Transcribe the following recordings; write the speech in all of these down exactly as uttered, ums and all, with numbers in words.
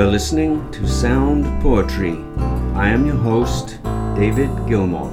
listening to Sound Poetry. I am your host, David Gilmore.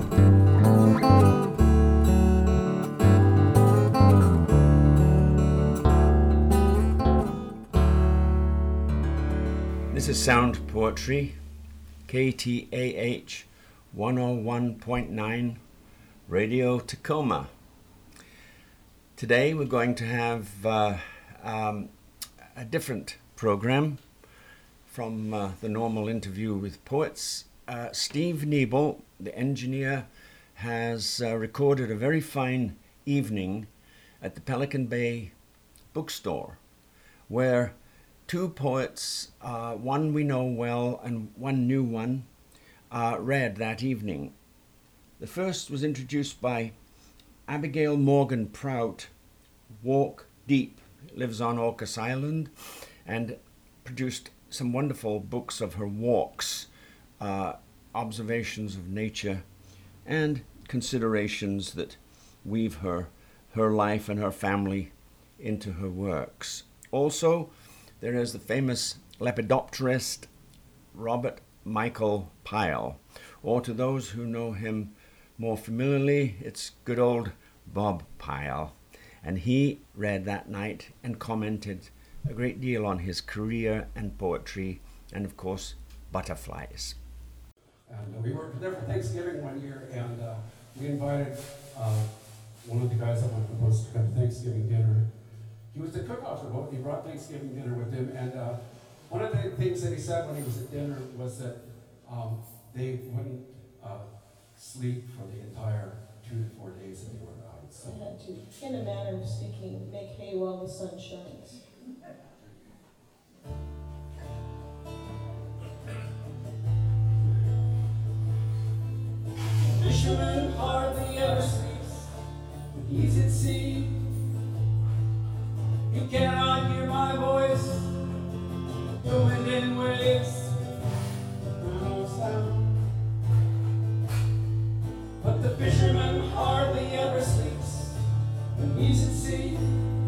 This is Sound Poetry, K T A H one oh one point nine, Radio Tacoma. Today we're going to have uh, um, a different program from uh, the normal interview with poets. Uh, Steve Niebel, the engineer, has uh, recorded a very fine evening at the Pelican Bay bookstore, where two poets, uh, one we know well and one new one, uh, read that evening. The first was introduced by Abigail Morgan Prout, Walk Deep, lives on Orcas Island, and produced some wonderful books of her walks, uh, observations of nature, and considerations that weave her, her life and her family into her works. Also, there is the famous lepidopterist Robert Michael Pyle, or to those who know him more familiarly, it's good old Bob Pyle. And he read that night and commented a great deal on his career and poetry, and of course, butterflies. And uh, we were there for Thanksgiving one year, and uh, we invited uh, one of the guys that was to come to Thanksgiving dinner. He was the cook-off for both. He brought Thanksgiving dinner with him, and uh, one of the things that he said when he was at dinner was that um, they wouldn't uh, sleep for the entire two to four days that they were out. So. I had to, in a manner of speaking, make hay while the sun shines. Fisherman hardly ever sleeps when he's at sea. You cannot hear my voice, the wind and waves, no sound. But the fisherman hardly ever sleeps when he's at sea.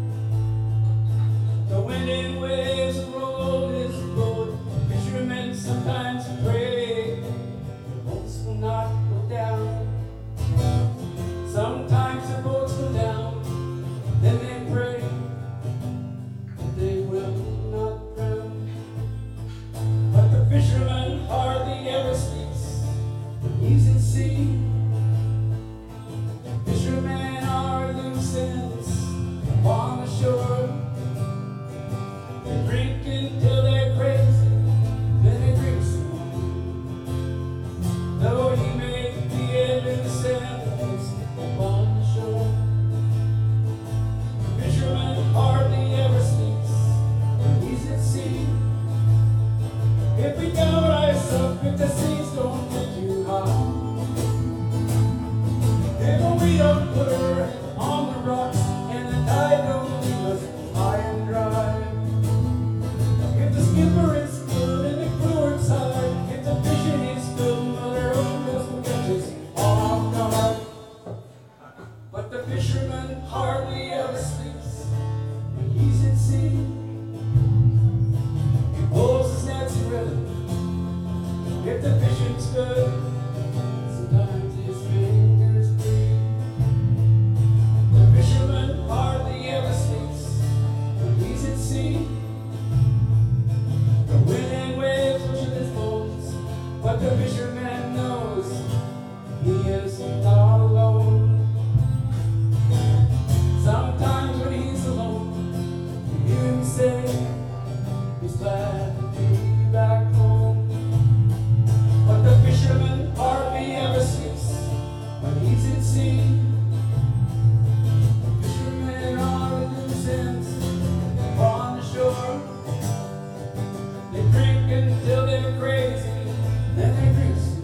The wind and waves roll his boat. Fishermen sometimes pray the boats will not go down. Sometimes the boats go down, then they pray that they will not drown. But the fisherman hardly ever sleeps when he's at sea. Fishermen are loose ends upon the shore. They drink until they're crazy, then they drink some more. Though he may be a loose ends upon the shore, the fisherman hardly ever sleeps when he's at sea. If we don't rise up, if the seas don't get too high, if we don't put her on the rocks and the tide don't leave us high and dry, if the skipper is good and the crew works hard, if the fishing is good, Mother Earth doesn't catch us off guard. But the fisherman hardly ever sleeps when he's at sea. He pulls his nets in rhythm if the fishing's good. Sometimes his fingers bleed. The fisherman hardly ever sleeps when he's at sea. The wind and waves push at his bones, but the fisherman knows he is not alone. Sometimes when he's alone, you hear him say he's glad to be back home. But the fisherman hardly ever sleeps when he's at sea. The fishermen are loose ends upon the shore. They drink until they're crazy, then they drink some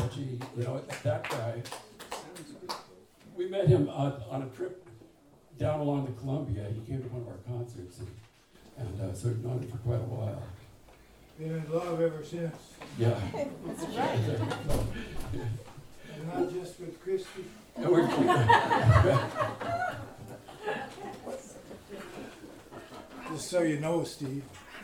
But gee, you know, that guy, we met him uh, on a trip down along the Columbia. He came to one of our concerts, and, and uh, so we've known him for quite a while. Been in love ever since. Yeah. That's right. And not just with Christy. And we're, Just so you know, Steve.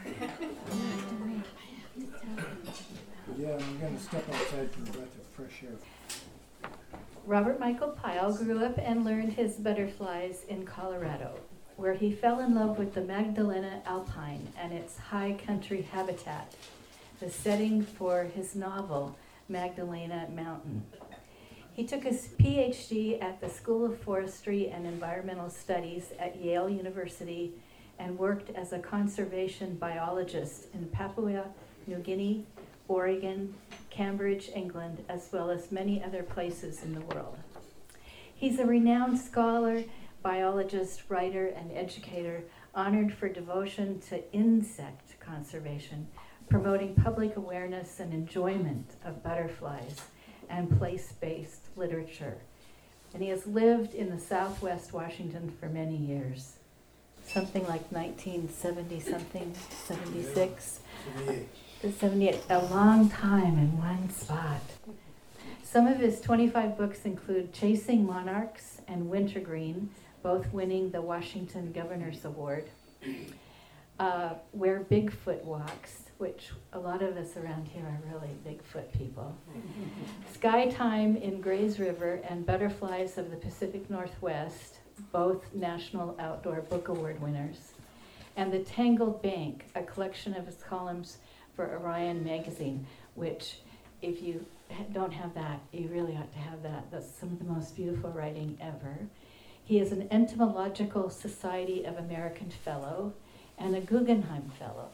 Yeah, I'm going to step outside for a breath of fresh air. Robert Michael Pyle grew up and learned his butterflies in Colorado, where he fell in love with the Magdalena Alpine and its high country habitat, the setting for his novel, Magdalena Mountain. He took his P H D at the School of Forestry and Environmental Studies at Yale University and worked as a conservation biologist in Papua New Guinea, Oregon, Cambridge, England, as well as many other places in the world. He's a renowned scholar, biologist, writer, and educator, honored for devotion to insect conservation, promoting public awareness and enjoyment of butterflies and place-based literature. And he has lived in the Southwest Washington for many years. Something like nineteen seventy something, seventy-six. seventy-eight. seventy-eight, a long time in one spot. Some of his twenty-five books include Chasing Monarchs and Wintergreen, both winning the Washington Governor's Award. Uh, Where Bigfoot Walks, which a lot of us around here are really Bigfoot people. Sky Time in Grays River and Butterflies of the Pacific Northwest, both National Outdoor Book Award winners. And The Tangled Bank, a collection of his columns for Orion Magazine, which if you don't have that, you really ought to have that. That's some of the most beautiful writing ever. He is an Entomological Society of American Fellow and a Guggenheim Fellow.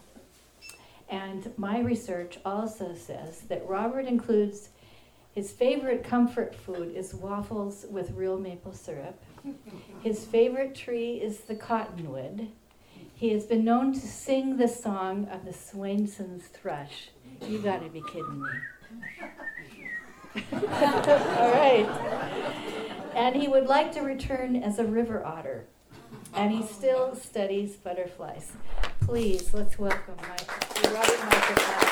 And my research also says that Robert includes his favorite comfort food is waffles with real maple syrup. His favorite tree is the cottonwood. He has been known to sing the song of the Swainson's thrush. You gotta be kidding me. All right. And he would like to return as a river otter. And he still studies butterflies. Please, let's welcome my, Robert Michael Pyle.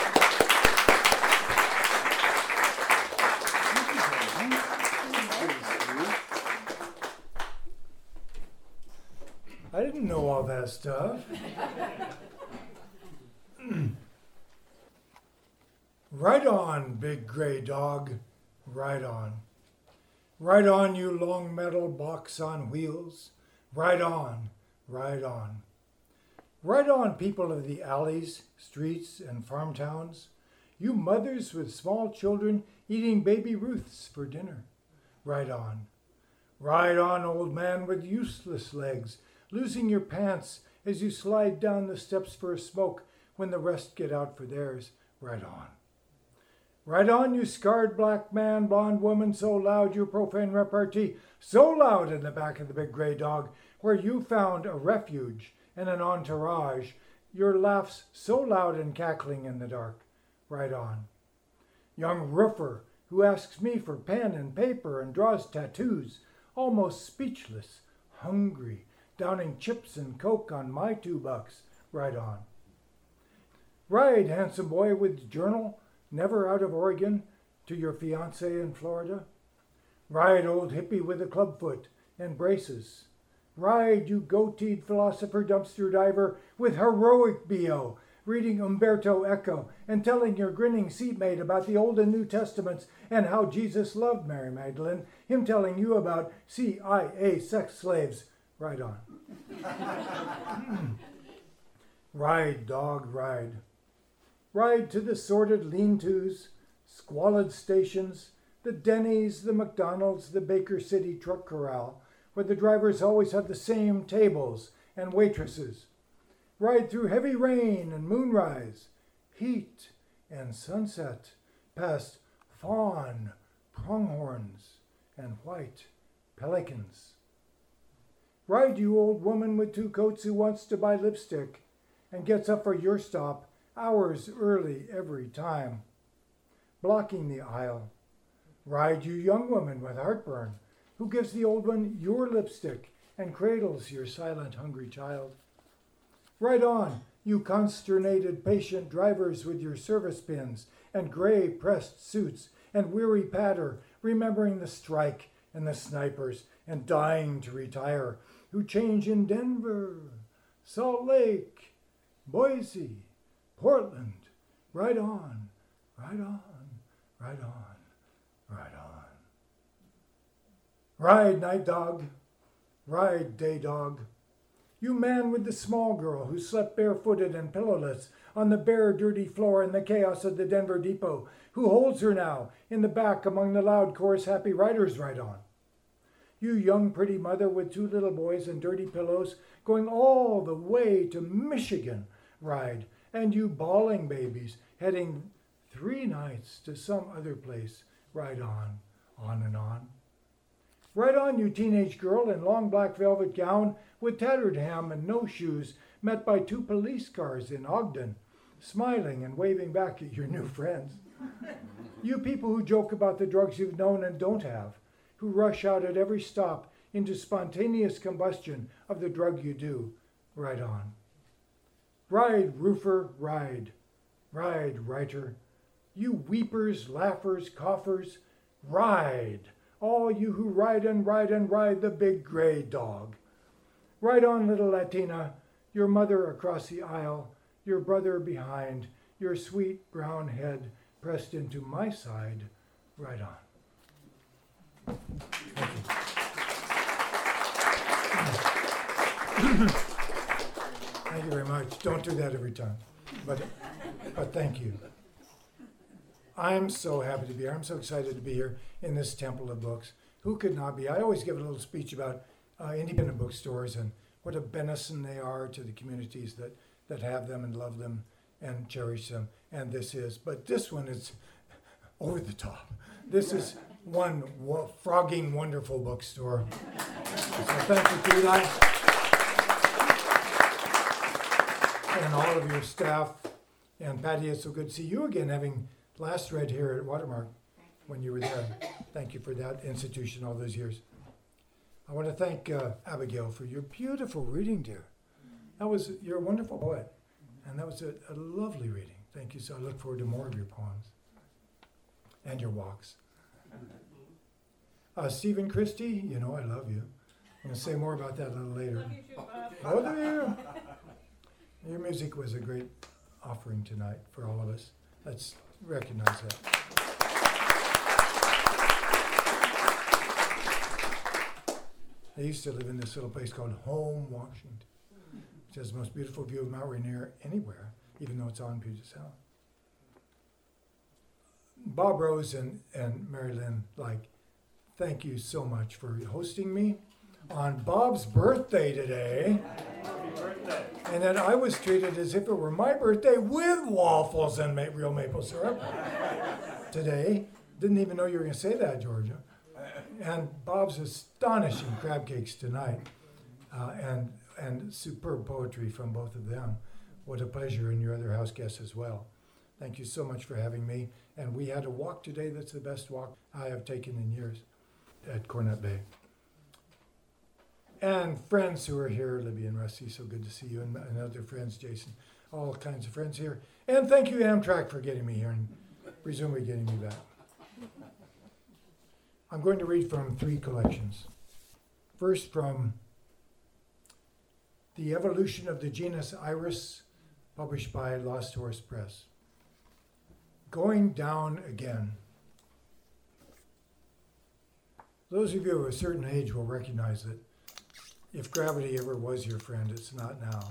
I didn't know all that stuff. Right on, big gray dog. Right on. Right on, you long metal box on wheels. Right on, right on. Right on, people of the alleys, streets, and farm towns. You mothers with small children eating baby Ruths for dinner. Right on. Right on, old man with useless legs, losing your pants as you slide down the steps for a smoke when the rest get out for theirs. Right on. Right on, you scarred black man, blonde woman, so loud your profane repartee, so loud in the back of the big gray dog, where you found a refuge and an entourage, your laughs so loud and cackling in the dark. Right on. Young roofer who asks me for pen and paper and draws tattoos, almost speechless, hungry, downing chips and coke on my two bucks. Right on. Ride, handsome boy with journal, never out of Oregon, to your fiancé in Florida. Ride, old hippie with a clubfoot and braces. Ride, you goateed philosopher dumpster diver with heroic B O, reading Umberto Eco and telling your grinning seatmate about the Old and New Testaments and how Jesus loved Mary Magdalene, him telling you about C I A sex slaves. Ride on. Ride, dog, ride. Ride to the sordid lean-tos, squalid stations, the Denny's, the McDonald's, the Baker City truck corral, where the drivers always have the same tables and waitresses. Ride through heavy rain and moonrise, heat and sunset, past fawn, pronghorns, and white pelicans. Ride, you old woman with two coats who wants to buy lipstick and gets up for your stop hours early every time, blocking the aisle, Ride, you young woman with heartburn, who gives the old one your lipstick and cradles your silent, hungry child. Ride on, you consternated patient drivers with your service pins and gray pressed suits and weary patter, remembering the strike and the snipers and dying to retire, who change in Denver, Salt Lake, Boise, Portland. Ride on, ride on, ride on, ride on. Ride, night dog, ride, day dog. You man with the small girl who slept barefooted and pillowless on the bare, dirty floor in the chaos of the Denver depot, who holds her now in the back among the loud chorus happy riders, ride on. You young pretty mother with two little boys and dirty pillows going all the way to Michigan, ride. And you bawling babies heading three nights to some other place, ride on, on and on. Ride on, you teenage girl in long black velvet gown with tattered hem and no shoes, met by two police cars in Ogden, smiling and waving back at your new friends. You people who joke about the drugs you've known and don't have, who rush out at every stop into spontaneous combustion of the drug you do, ride on. Ride, roofer, ride. Ride, writer. You weepers, laughers, coughers, ride. All you who ride and ride and ride the big gray dog. Ride on, little Latina, your mother across the aisle, your brother behind, your sweet brown head pressed into my side. Ride on. Thank you. Thank you very much. Don't do that every time, but, but thank you. I'm so happy to be here. I'm so excited to be here in this temple of books. Who could not be? I always give a little speech about uh, independent bookstores and what a benison they are to the communities that, that have them and love them and cherish them. And this is, but this one is over the top. This is one wo- frogging, wonderful bookstore. So thank you to Eli and all of your staff. And Patty, it's so good to see you again, having last read here at Watermark when you were there. Thank you for that institution all those years. I want to thank uh, Abigail for your beautiful reading, dear. That was, you're a wonderful poet, and that was a, a lovely reading. Thank you. So I look forward to more of your poems and your walks. Uh, Stephen Christie, you know I love you. I'm going to say more about that a little later. Love you too, Bob. Oh, do you? Your music was a great offering tonight for all of us. Let's recognize that. I used to live in this little place called Home, Washington, which has the most beautiful view of Mount Rainier anywhere, even though it's on Puget Sound. Bob Rose and, and Mary Lynn, like, thank you so much for hosting me on Bob's birthday today. Happy birthday. And then I was treated as if it were my birthday with waffles and ma- real maple syrup today. Didn't even know you were going to say that, Georgia. And Bob's astonishing crab cakes tonight, uh, and and superb poetry from both of them. What a pleasure, and your other house guests as well. Thank you so much for having me. And we had a walk today that's the best walk I have taken in years at Cornet Bay. And friends who are here, Libby and Rusty, so good to see you, and, and other friends, Jason, all kinds of friends here. And thank you, Amtrak, for getting me here and presumably getting me back. I'm going to read from three collections. First, from The Evolution of the Genus Iris, published by Lost Horse Press. Going Down Again. Those of you of a certain age will recognize that if gravity ever was your friend, it's not now.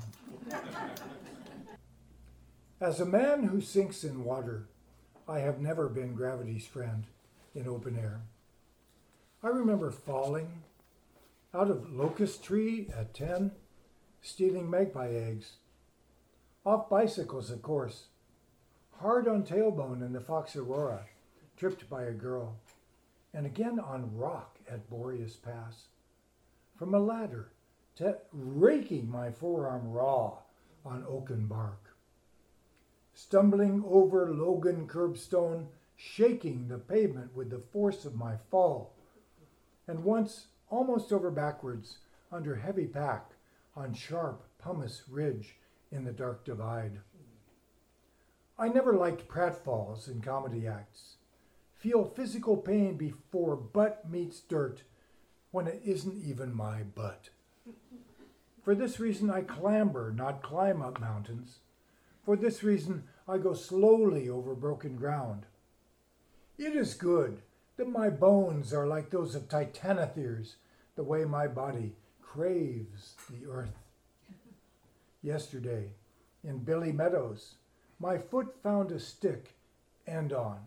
As a man who sinks in water, I have never been gravity's friend in open air. I remember falling out of locust tree at ten, stealing magpie eggs, off bicycles, of course, hard on tailbone in the Fox Aurora, tripped by a girl, and again on rock at Boreas Pass, from a ladder, te- raking my forearm raw on oaken bark, stumbling over Logan curbstone shaking the pavement with the force of my fall, and once almost over backwards under heavy pack on sharp pumice ridge in the dark divide. I never liked pratfalls in comedy acts. Feel physical pain before butt meets dirt when it isn't even my butt. For this reason, I clamber, not climb up mountains. For this reason, I go slowly over broken ground. It is good that my bones are like those of Titanotheres, the way my body craves the earth. Yesterday, in Billy Meadows, my foot found a stick end on.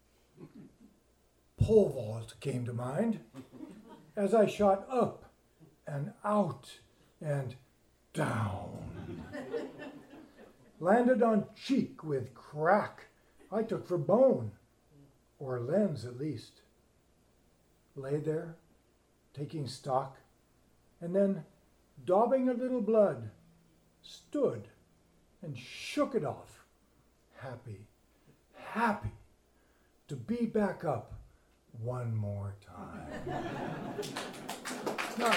Pole vault came to mind as I shot up and out and down. Landed on cheek with crack I took for bone, or lens at least. Lay there, taking stock, and then, daubing a little blood, stood and shook it off, happy, happy to be back up one more time. No,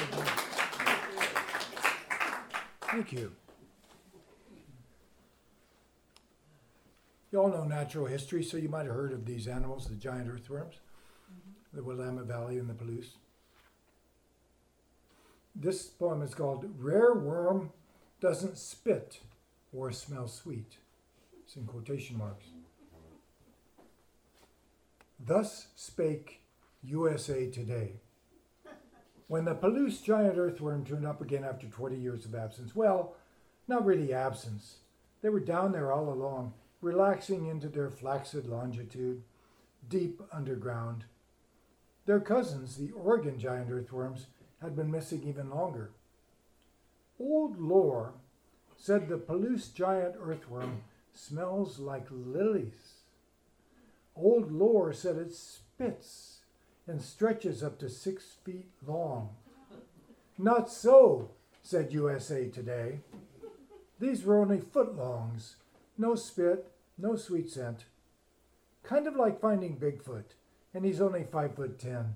thank you. You all know natural history, so you might have heard of these animals, the giant earthworms, mm-hmm. the Willamette Valley and the Palouse. This poem is called Rare Worm Doesn't Spit or Smell Sweet. It's in quotation marks. Thus spake U S A Today. When the Palouse giant earthworm turned up again after twenty years of absence, well, not really absence. They were down there all along, relaxing into their flaccid longitude, deep underground. Their cousins, the Oregon giant earthworms, had been missing even longer. Old lore said the Palouse giant earthworm smells like lilies. Old lore said it spits and stretches up to six feet long. Not so, said U S A Today. These were only footlongs, no spit, no sweet scent. Kind of like finding Bigfoot, and he's only five foot ten.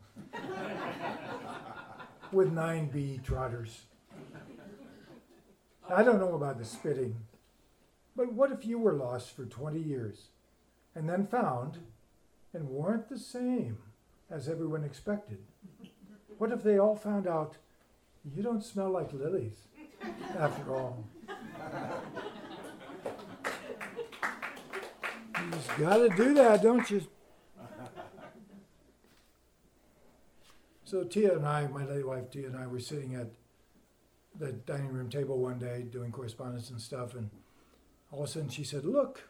With nine B trotters. I don't know about the spitting, but what if you were lost for twenty years and then found and weren't the same as everyone expected? What if they all found out you don't smell like lilies after all? You just gotta do that, don't you? So Tia and I, my late wife Tia and I, were sitting at the dining room table one day doing correspondence and stuff, and all of a sudden she said, "Look,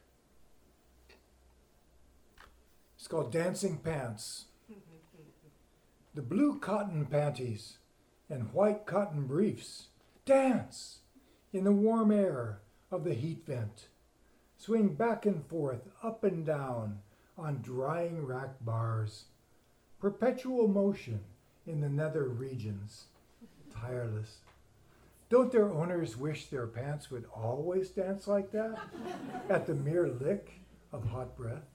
it's called Dancing Pants. The blue cotton panties and white cotton briefs dance in the warm air of the heat vent, swing back and forth, up and down on drying rack bars, perpetual motion in the nether regions, tireless. Don't their owners wish their pants would always dance like that at the mere lick of hot breath?"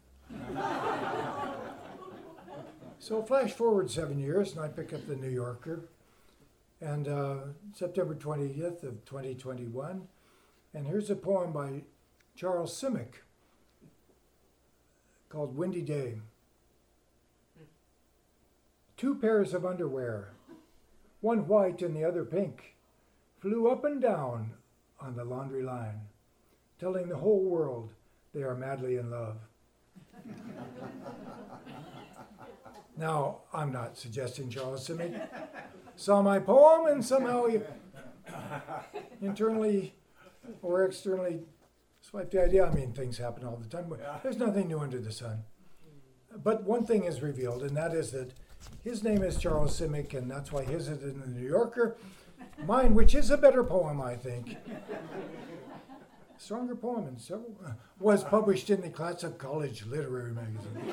So flash forward seven years, and I pick up the New Yorker, and uh, September twentieth of twenty twenty-one, and here's a poem by Charles Simic called Windy Day. Two pairs of underwear, one white and the other pink, flew up and down on the laundry line, telling the whole world they are madly in love. Now, I'm not suggesting Charles Simic saw my poem and somehow he internally or externally swiped the idea. I mean, things happen all the time. But there's nothing new under the sun. But one thing is revealed, and that is that his name is Charles Simic, and that's why his is in the New Yorker. Mine, which is a better poem, I think, stronger poem in several, uh, was published in the Classic College Literary Magazine.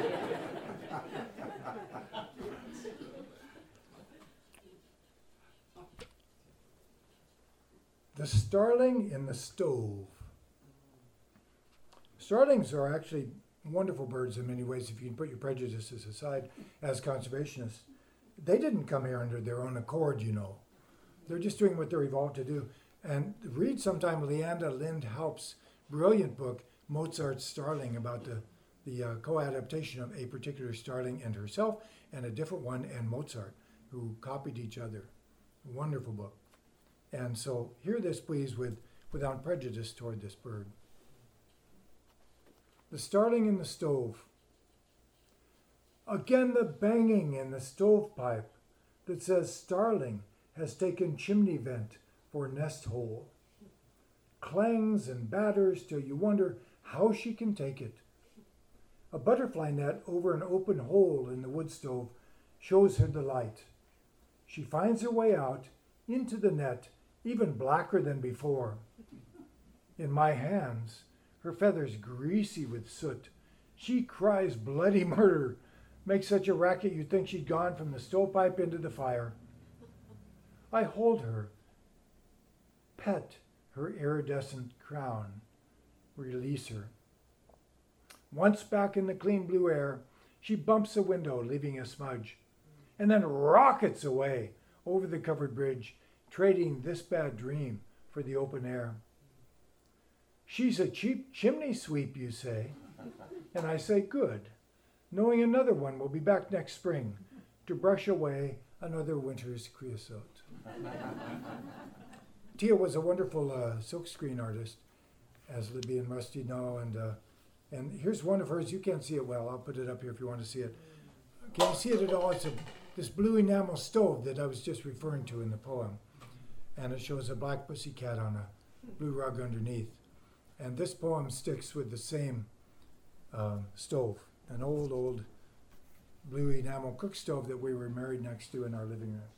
The Starling in the Stove. Starlings are actually wonderful birds in many ways if you can put your prejudices aside as conservationists. They didn't come here under their own accord, you know. They're just doing what they're evolved to do. And read sometime Leanda Lindhaupt's brilliant book, Mozart's Starling, about the, the uh, co-adaptation of a particular starling and herself, and a different one and Mozart, who copied each other. Wonderful book. And so hear this, please, with without prejudice toward this bird. The starling in the stove. Again the banging in the stovepipe that says starling has taken chimney vent for nest hole. Clangs and batters till you wonder how she can take it. A butterfly net over an open hole in the wood stove shows her the light. She finds her way out into the net, even blacker than before. In my hands, her feathers greasy with soot, she cries bloody murder, makes such a racket you'd think she'd gone from the stovepipe into the fire. I hold her, pet her iridescent crown, release her. Once back in the clean blue air, she bumps a window, leaving a smudge, and then rockets away over the covered bridge, trading this bad dream for the open air. She's a cheap chimney sweep, you say, and I say good, knowing another one will be back next spring to brush away another winter's creosote. Tia was a wonderful uh, silkscreen artist, as Libby and Rusty know, and uh, and here's one of hers. You can't see it well. I'll put it up here if you want to see it. Can you see it at all? It's a, this blue enamel stove that I was just referring to in the poem, and it shows a black pussycat on a blue rug underneath. And this poem sticks with the same uh, stove, an old, old blue enamel cook stove that we were married next to in our living room.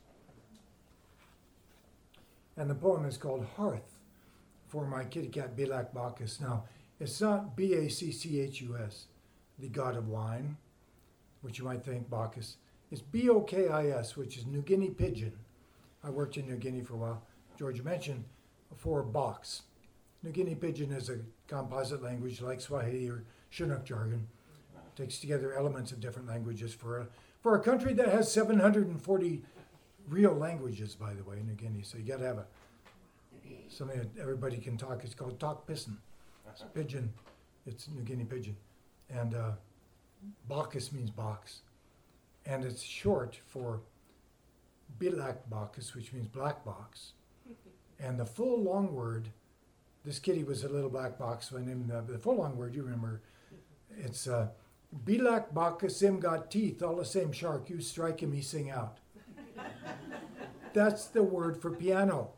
And the poem is called Hearth, for my kitty cat Bilak Bacchus. Now, it's not B A C C H U S, the god of wine, which you might think Bacchus. It's B O K I S, which is New Guinea Pidgin. I worked in New Guinea for a while. George mentioned for box. New Guinea Pidgin is a composite language like Swahili or Chinook jargon. It takes together elements of different languages for a, for a country that has seven hundred forty real languages, by the way, New Guinea. So you got to have a something that everybody can talk. It's called Talk Pissin. It's Pidgin. It's New Guinea Pidgin. And uh, Bacchus means box. And it's short for Bilak Bacchus, which means black box. And the full long word, this kitty was a little black box, so I named the, the full long word, you remember, it's uh, Bilak Bacchus him got teeth, all the same shark, you strike him, he sing out. That's the word for piano.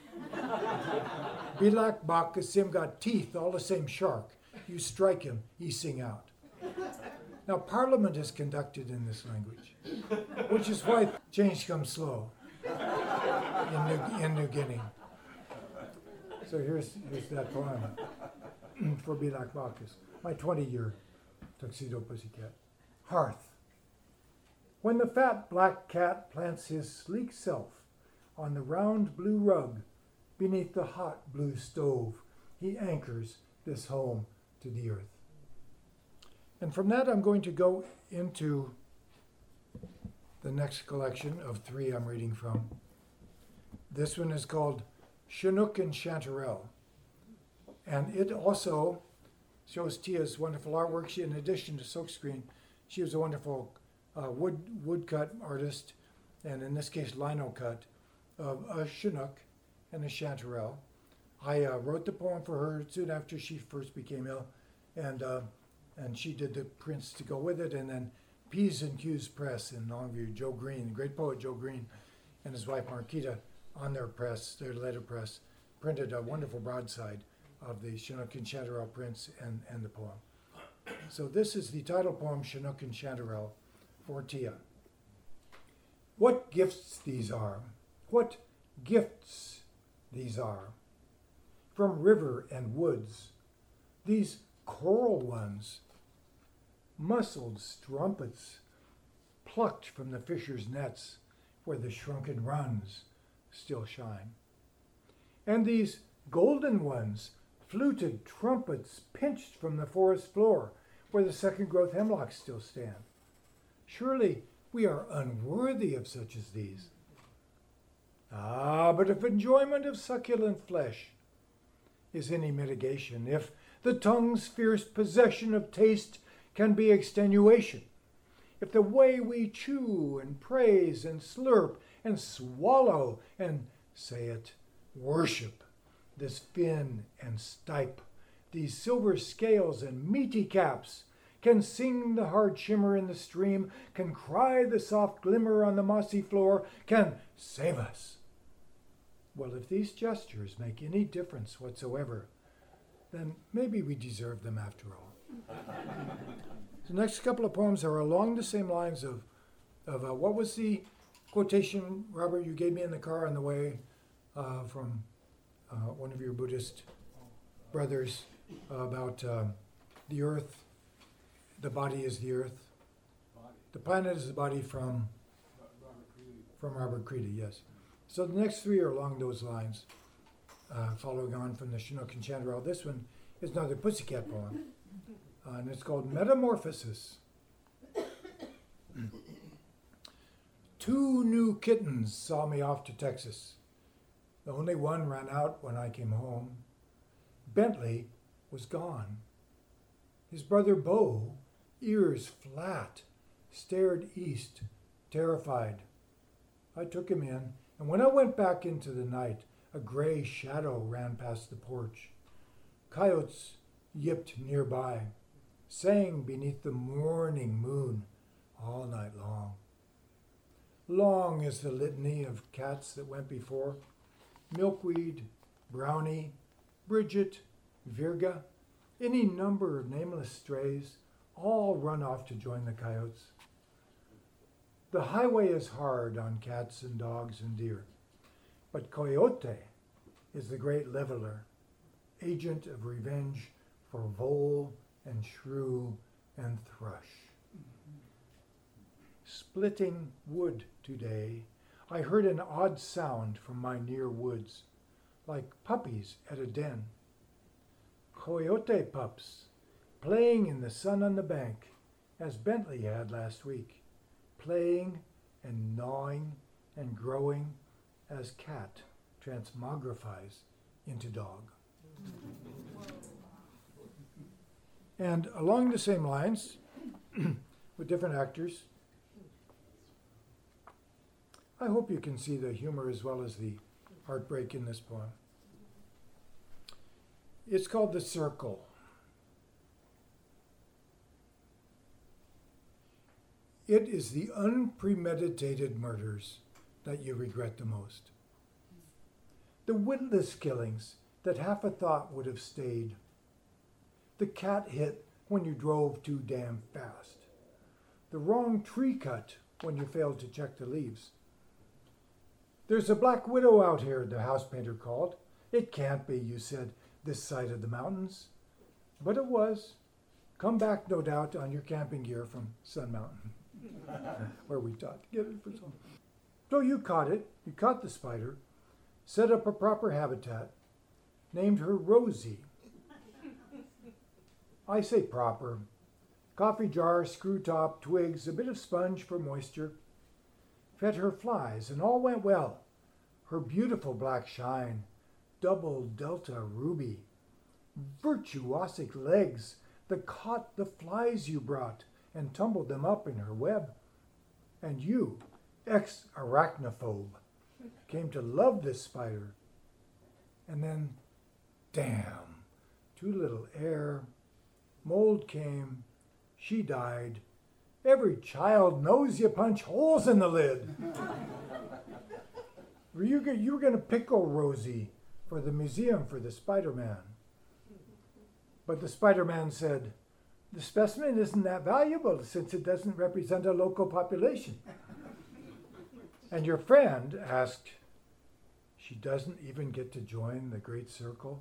Bilak Bacchus him got teeth, all the same shark, you strike him, he sing out. Now, Parliament is conducted in this language, which is why change comes slow in New, in New Guinea. So here's, here's that poem for Bilak Bacchus, my twenty-year tuxedo pussycat. Hearth. When the fat black cat plants his sleek self on the round blue rug beneath the hot blue stove, he anchors this home to the earth. And from that, I'm going to go into the next collection of three I'm reading from. This one is called Chinook and Chanterelle. And it also shows Tia's wonderful artwork. She, in addition to silkscreen, she was a wonderful uh, wood woodcut artist, and in this case, lino cut, of a Chinook and a Chanterelle. I uh, wrote the poem for her soon after she first became ill, and uh, and she did the prints to go with it, and then P's and Q's Press in Longview, Joe Green, the great poet Joe Green, and his wife Marquita, on their press, their letterpress, printed a wonderful broadside of the Chinook and Chanterelle prints and, and the poem. So this is the title poem, Chinook and Chanterelle, for Tia. What gifts these are, what gifts these are, from river and woods, these coral ones, muscled strumpets, plucked from the fisher's nets where the shrunken runs still shine. And these golden ones, fluted trumpets pinched from the forest floor where the second growth hemlocks still stand. Surely we are unworthy of such as these. Ah, but if enjoyment of succulent flesh is any mitigation, if the tongue's fierce possession of taste can be extenuation, if the way we chew and praise and slurp and swallow and, say it, worship this fin and stipe, these silver scales and meaty caps, can sing the hard shimmer in the stream, can cry the soft glimmer on the mossy floor, can save us. Well, if these gestures make any difference whatsoever, then maybe we deserve them after all. The next couple of poems are along the same lines of, of uh, what was the quotation, Robert, you gave me in the car on the way uh, from uh, one of your Buddhist brothers uh, about uh, the earth. The body is the earth. The planet is the body from from Robert Creedy, yes. So the next three are along those lines, uh, following on from the Chinook and Chanterelle. This one is another Pussycat poem, uh, and it's called Metamorphosis. Two new kittens saw me off to Texas. The only one ran out when I came home. Bentley was gone. His brother Bo, ears flat, stared east, terrified. I took him in, and when I went back into the night, a gray shadow ran past the porch. Coyotes yipped nearby, sang beneath the morning moon all night long. Long is the litany of cats that went before. Milkweed, Brownie, Bridget, Virga, any number of nameless strays, all run off to join the coyotes. The highway is hard on cats and dogs and deer, but Coyote is the great leveler, agent of revenge for vole and shrew and thrush. Splitting wood today, I heard an odd sound from my near woods, like puppies at a den. Coyote pups, playing in the sun on the bank, as Bentley had last week, playing and gnawing and growing as cat transmogrifies into dog. And along the same lines, with different actors, I hope you can see the humor as well as the heartbreak in this poem. It's called The Circle. It is the unpremeditated murders that you regret the most. The witless killings that half a thought would have stayed. The cat hit when you drove too damn fast. The wrong tree cut when you failed to check the leaves. There's a black widow out here, the house painter called. It can't be, you said, this side of the mountains. But it was. Come back, no doubt, on your camping gear from Sun Mountain, where we taught to get it for so long. So you caught it, you caught the spider, set up a proper habitat, named her Rosie. I say proper. Coffee jar, screw top, twigs, a bit of sponge for moisture. Fed her flies, and all went well. Her beautiful black shine, double delta ruby, virtuosic legs that caught the flies you brought and tumbled them up in her web. And you, ex-arachnophobe, came to love this spider. And then, damn, too little air, mold came, she died. Every child knows you punch holes in the lid. Were you, you were going to pickle Rosie for the museum for the Spider-Man. But the Spider-Man said, the specimen isn't that valuable since it doesn't represent a local population. And your friend asked, she doesn't even get to join the great circle?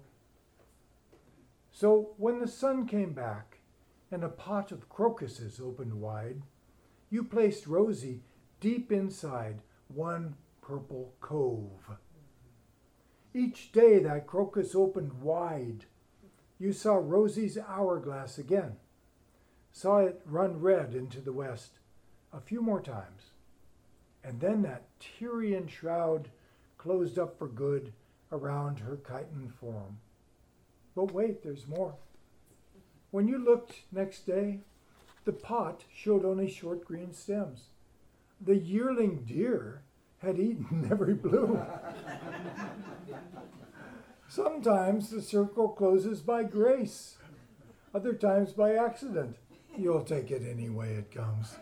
So when the sun came back and a pot of crocuses opened wide, you placed Rosie deep inside one purple cove. Each day that crocus opened wide, you saw Rosie's hourglass again, saw it run red into the west a few more times. And then that Tyrian shroud closed up for good around her chitin form. But wait, there's more. When you looked next day, the pot showed only short green stems. The yearling deer had eaten every bloom. Sometimes the circle closes by grace, other times by accident. You'll take it any way it comes.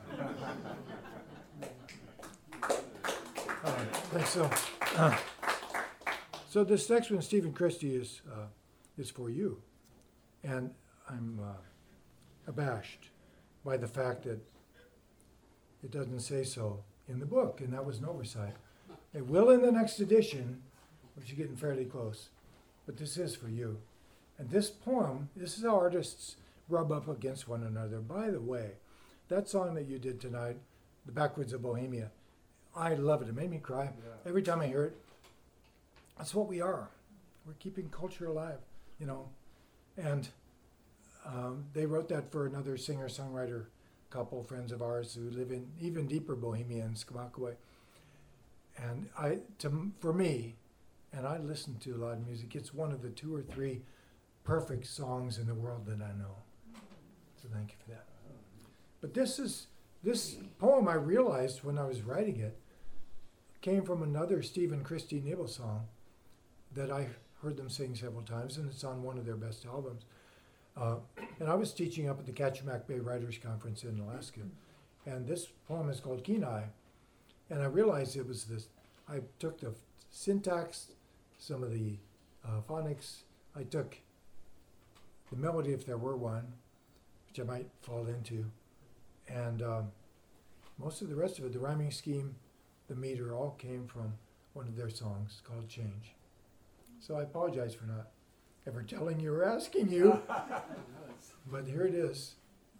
All right, so, uh, so this next one, Stephen Christie, is uh, is for you, and I'm uh, abashed by the fact that it doesn't say so in the book, and that was an oversight. It will in the next edition, which is getting fairly close, but this is for you. And this poem, this is how artists rub up against one another. By the way, that song that you did tonight, The Backwoods of Bohemia, I love it. It made me cry. Yeah. Every time I hear it, that's what we are. We're keeping culture alive, you know. And um, they wrote that for another singer-songwriter couple, friends of ours who live in even deeper Bohemia in Skamakaway. And I, to, for me, and I listen to a lot of music, it's one of the two or three perfect songs in the world that I know. So thank you for that. But this is, this poem I realized when I was writing it came from another Stephen Christie Nibble song that I heard them sing several times, and it's on one of their best albums. Uh, and I was teaching up at the Kachemak Bay Writers Conference in Alaska, and this poem is called Kenai, and I realized it was this, I took the syntax, some of the uh, phonics, I took the melody if there were one, which I might fall into, and um, most of the rest of it, the rhyming scheme, the meter, all came from one of their songs called Change. So I apologize for not ever telling you or asking you, but here it is.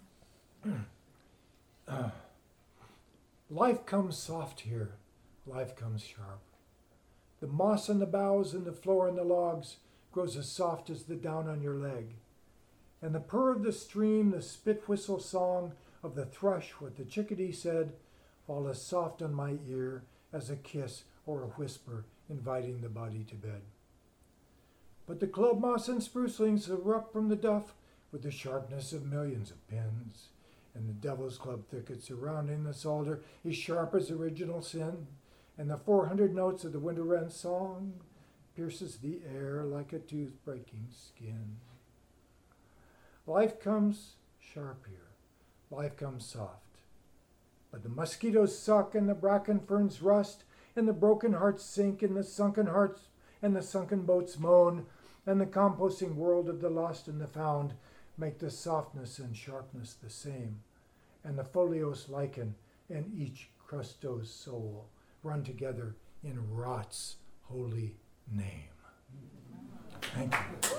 uh, life comes soft here, life comes sharp. The moss on the boughs and the floor and the logs grows as soft as the down on your leg. And the purr of the stream, the spit whistle song of the thrush, what the chickadee said, fall as soft on my ear as a kiss or a whisper inviting the body to bed. But the club moss and sprucelings erupt from the duff with the sharpness of millions of pins, and the devil's club thicket surrounding the solder is sharp as original sin, and the four hundred notes of the winter wren's song pierces the air like a tooth-breaking skin. Life comes sharp here, life comes soft, but the mosquitoes suck and the bracken ferns rust, and the broken hearts sink and the sunken hearts and the sunken boats moan, and the composting world of the lost and the found make the softness and sharpness the same, and the folios lichen and each crustose soul run together in Rot's holy name. Thank you.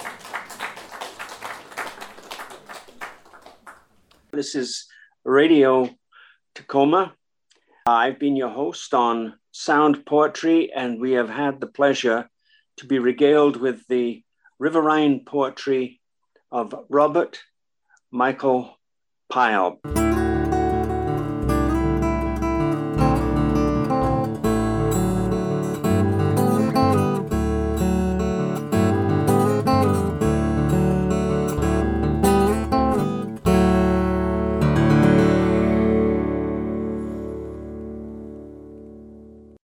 This is Radio Tacoma. I've been your host on Sound Poetry, and we have had the pleasure to be regaled with the riverine poetry of Robert Michael Pyle.